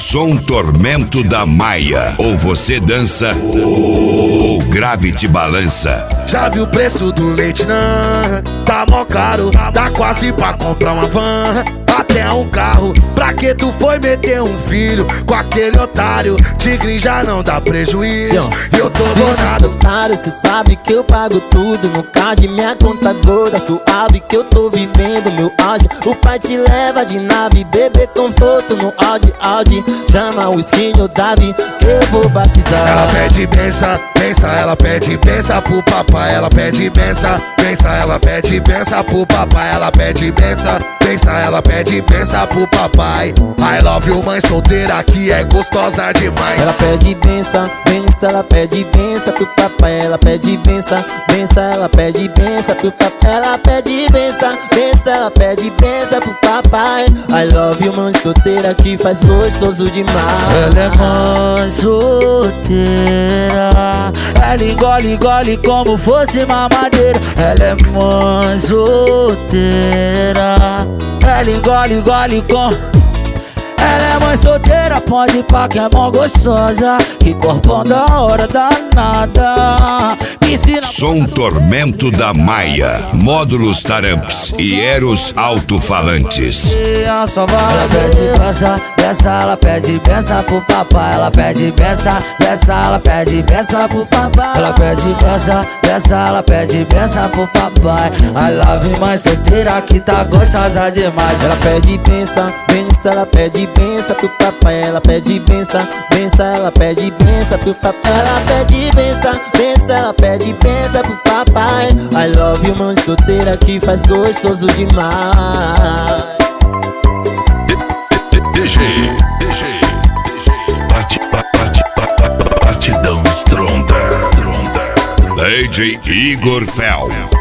Som Tormento da Maia. Ou você dança, ou grave te balança. Já viu o preço do leite, não? Tá mó caro, dá quase pra comprar uma van, até um carro. Pra que tu foi meter um filho com aquele otário? Tigre já não dá prejuízo, eu tô gozado. Otário, cê sabe que eu pago tudo no card, minha conta gorda, suave que eu tô vivendo meu auge. O pai te leva de nave, bebê conforto no Audi. Chama o skin ou Davi, que eu vou batizar. Ela pede benção, benção, ela pede benção pro papai. Ela pede benção, benção, ela pede benção pro papai. Ela pede benção, benção, ela pede benção pro papai. I love you, mãe solteira que é gostosa demais. Ela pede benção, benção, ela pede benção pro papai. Ela pede benção, benção, ela pede benção pro papai. Ela pede benção, benção, ela pede benção pro papai. I love you, mãe solteira que faz gostoso demais. Ela é mãe solteira, ela engole como fosse mamadeira. Ela é mãe solteira, ela engole com. Ela é mãe solteira, pode ir pra que é mó gostosa, que corpão da hora danada. Som Tormento da Maia. Módulos Taramps e Eros Alto-Falantes. Ela pede benção, benção, ela pede benção pro papai. Ela pede benção, benção, ela pede benção pro papai. Ela pede benção, benção, ela pede benção pro papai. I love you, mãe solteira que tá gostosa demais. Ela pede benção, benção, ela pede benção pro papai. Ela pede benção, benção, ela pede benção pro papai. Ela pede benção, benção, ela pede benção pro papai. I love you, mãe solteira que faz gostoso demais. DG Batidão Stronda. DJ Igor Fel.